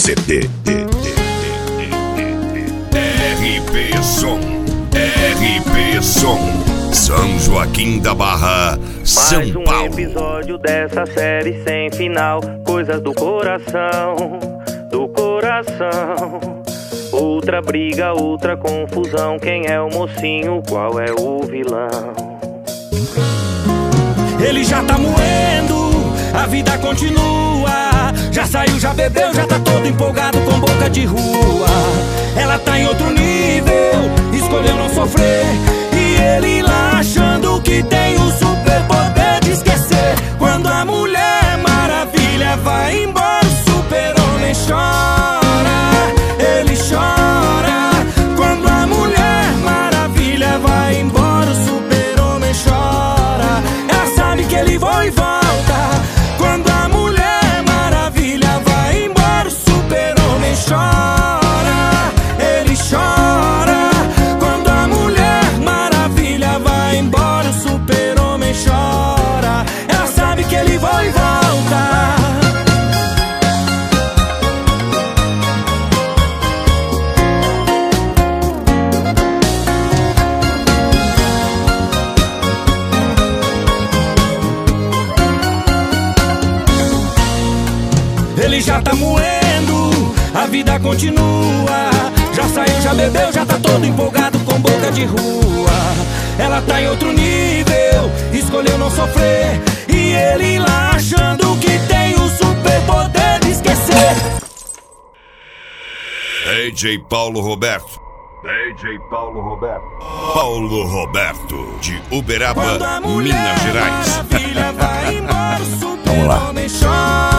CD. RP Som, São Joaquim da Barra, São Paulo. Mais um episódio dessa série sem final. Coisas do coração, do coração. Outra briga, outra confusão. Quem é o mocinho, qual é o vilão? Ele já tá moendo, a vida continua. Já saiu, já bebeu, já tá todo empolgado com boca de rua. Ela tá em outro nível, escolheu não sofrer. E ele lá achando que tem o superpoder de esquecer. Quando a Mulher Maravilha vai embora, o super-homem chora. Ele chora. Quando a Mulher Maravilha vai embora, o super-homem chora. Ela sabe que ele vai e volta. Quando a Mulher Maravilha vai embora, o super-homem chora. Ele chora. Quando a Mulher Maravilha vai embora, o super-homem chora. Ela sabe que ele vai e volta. Ele já tá moendo, a vida continua. Já saiu, já bebeu, já tá todo empolgado com boca de rua. Ela tá em outro nível, escolheu não sofrer. E ele lá achando que tem o superpoder de esquecer. DJ Paulo Roberto. Paulo Roberto, de Uberaba, Minas Gerais. Maravilha vai embora, o Vamos lá. super-homem chora.